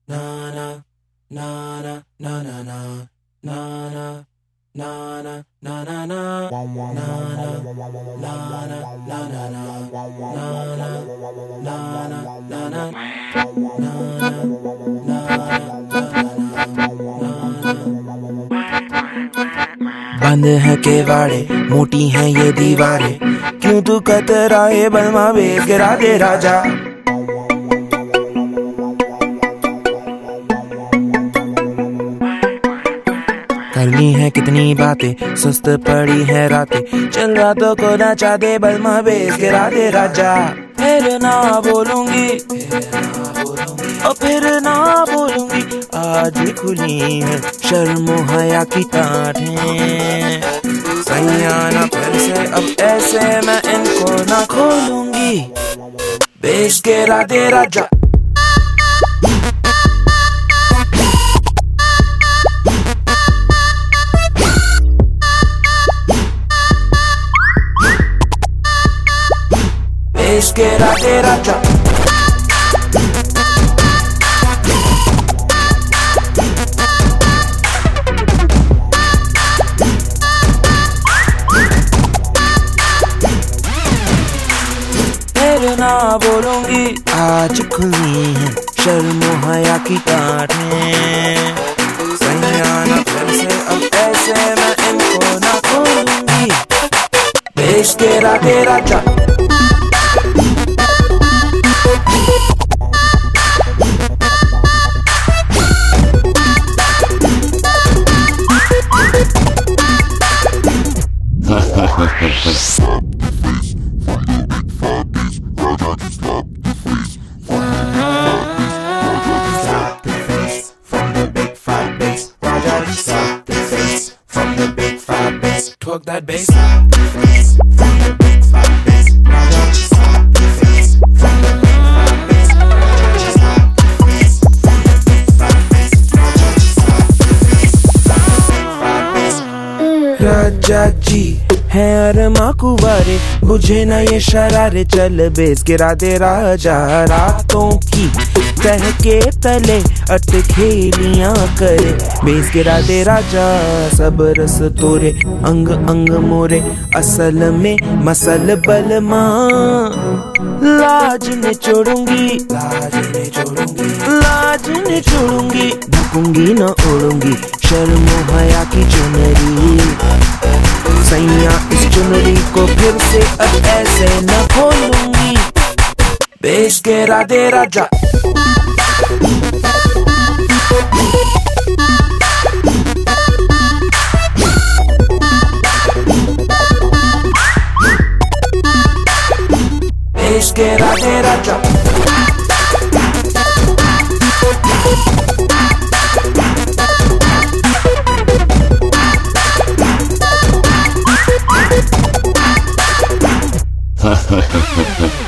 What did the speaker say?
na na na na na na na na na na na na na na बंद है केवाड़े, मोटी हैं ये दीवारें, क्यों तू कतराए बलमा बेच गिरा दे राजा। करनी है कितनी बातें, सुस्त पड़ी है रातें, चल रातों को नचा दे बलमा बेच गिरा दे राजा। फिर ना बोलूंगी और फिर ना बोलूंगी, आज खुली है शर्म हया की टाँटें। सैयाना फिर से अब ऐसे मैं इनको ना खोलूंगी, बेच गिरा दे राजा। बेच गिरा दे राजा। ना बोलूंगी, आज खुली है शर्म हया की टाँटें। सैयाना फिर से अब ऐसे मैं इनको ना खोलूंगी, बेच गिरा दे राजा। Twerk that bass. Stop the face from the big fat bass. Raja, stop the face from the big fat bass. Raja, stop the face from the big fat bass. Raja, stop the face from the big fat bass. राजा जी है अरमा कुंवारे, बुझे ना ये शरारे, चल बेच गिरा दे राजा। रातों की तह के तले अटखेलियां करे, बेच गिरा दे राजा। सब रस तोरे अंग अंग मोरे, असल में मसल बलमा। लाज ने छोड़ूंगी, लाज ने छोड़ूंगी, ढकूंगी न ओढ़ूंगी शर्म हया की चुनरी। सैया इस चुनरी को फिर से अब ऐसे न खोलूंगी, बेच गिरा दे राजा। बेच गिरा दे राजा। Ha ha ha ha ha.